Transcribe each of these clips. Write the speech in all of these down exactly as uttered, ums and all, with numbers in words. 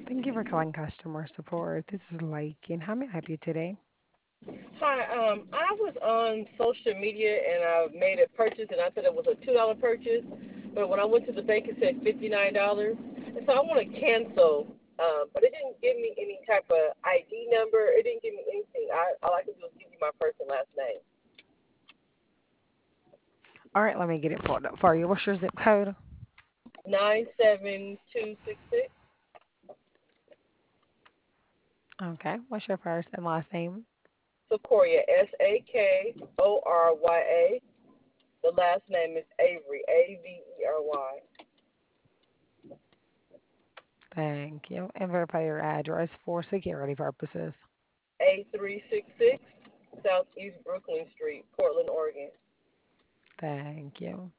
Thank you for calling customer support. This is Lakin. How may I help you today? Hi, um, I was on social media and I made a purchase and I said it was a two dollar purchase, but when I went to the bank it said fifty nine dollars, and so I want to cancel. Um, but it didn't give me any type of I D number. It didn't give me anything. I all I could do was give you my first and last name. All right, let me get it pulled up for you. What's your zip code? Nine seven two six six. Okay. What's your first and last name? Sakoria, S A K O R Y A. The last name is Avery, A V E R Y. Thank you. And verify your address for security purposes. A three six six Southeast Brooklyn Street, Portland, Oregon. Thank you.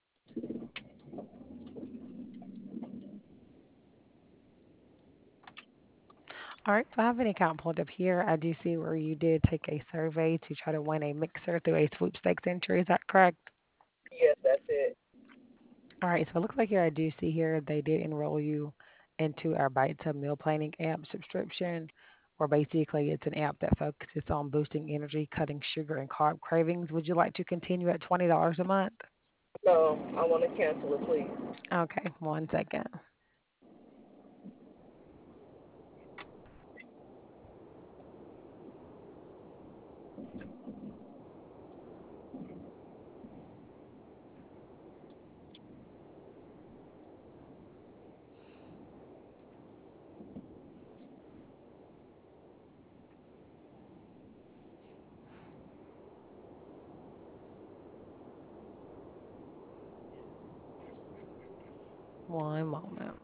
All right, so I have an account pulled up here. I do see where you did take a survey to try to win a mixer through a sweepstakes entry. Is that correct? Yes, that's it. All right, so it looks like here I do see here they did enroll you into our Bite to Meal Planning app subscription, where basically it's an app that focuses on boosting energy, cutting sugar and carb cravings. Would you like to continue at twenty dollars a month? No, I want to cancel it, please. Okay, one second. One moment.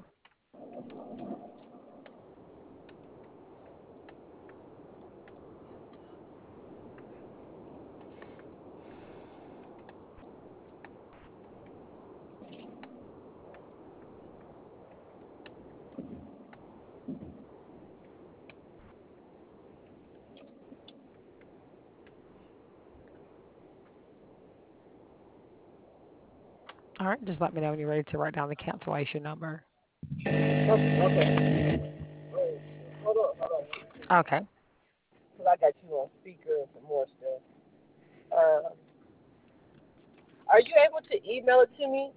All right, just let me know when you're ready to write down the cancellation number. Okay, okay. Wait, hold on, hold on. Okay. Because I got you on speaker and some more stuff. Uh, are you able to email it to me?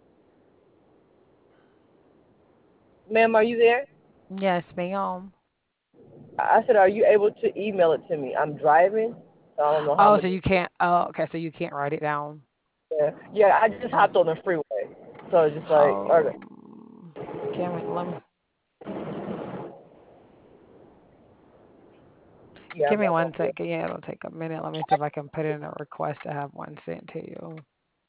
Ma'am, are you there? Yes, ma'am. I said, are you able to email it to me? I'm driving, so I don't know how Oh, much. so you can't. Oh, okay, so you can't write it down. Yeah, yeah, I just hopped on the freeway. So it's just like, okay. Um, give me, let me, Yeah, give I'm me back on one freeway. second. Yeah, it'll take a minute. Let me see if I can put in a request to have one sent to you.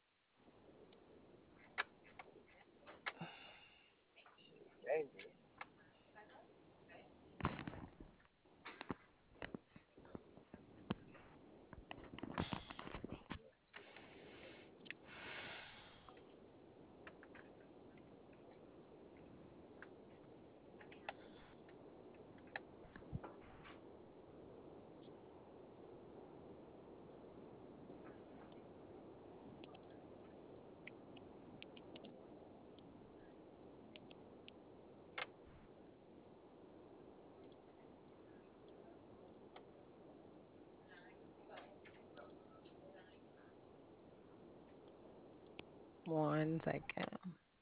One second.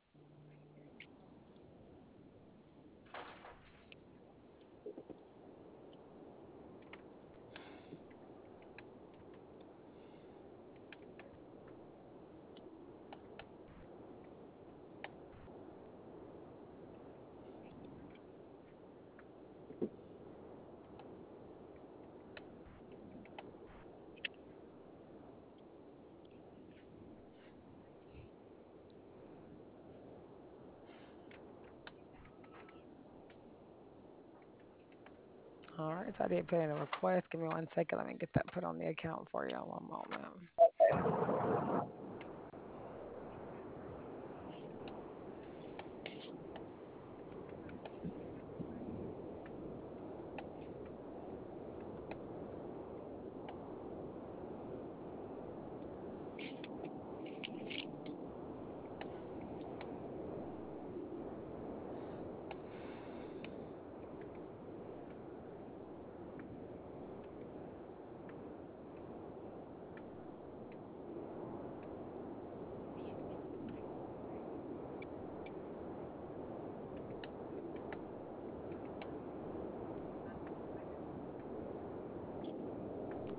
All right, so I did put in a request. Give me one second. Let me get that put on the account for you. One moment.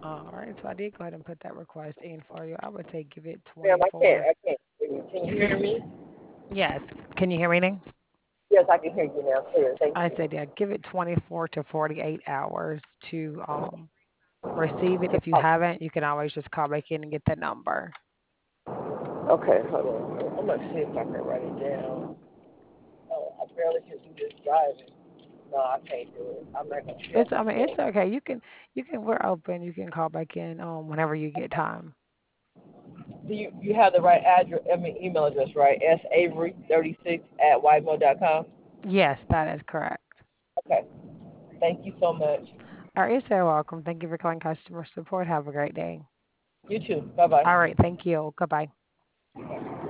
All right, so I did go ahead and put that request in for you. I would say give it Ma'am, I can't. twenty-four. I can't hear you. Can you hear me? Yes. Can you hear me now? Yes, I can hear you now. Clear. Thank I you. said, yeah, give it twenty-four to forty-eight hours to um receive it. To If you talk. haven't, you can always just call back in and get that number. Okay, hold on. I'm gonna see if I can write it down. Oh, I barely can do this driving. No, I can't do it. I'm not gonna share It's, my I mean, it's screen. okay. You can, you can, we're open. You can call back in um whenever you get time. Do you you have the right address? I mean, email address, right? S Avery thirty six at whitemo dot com. Yes, that is correct. Okay. Thank you so much. All right, you're so welcome. Thank you for calling customer support. Have a great day. You too. Bye bye. All right, thank you. Goodbye.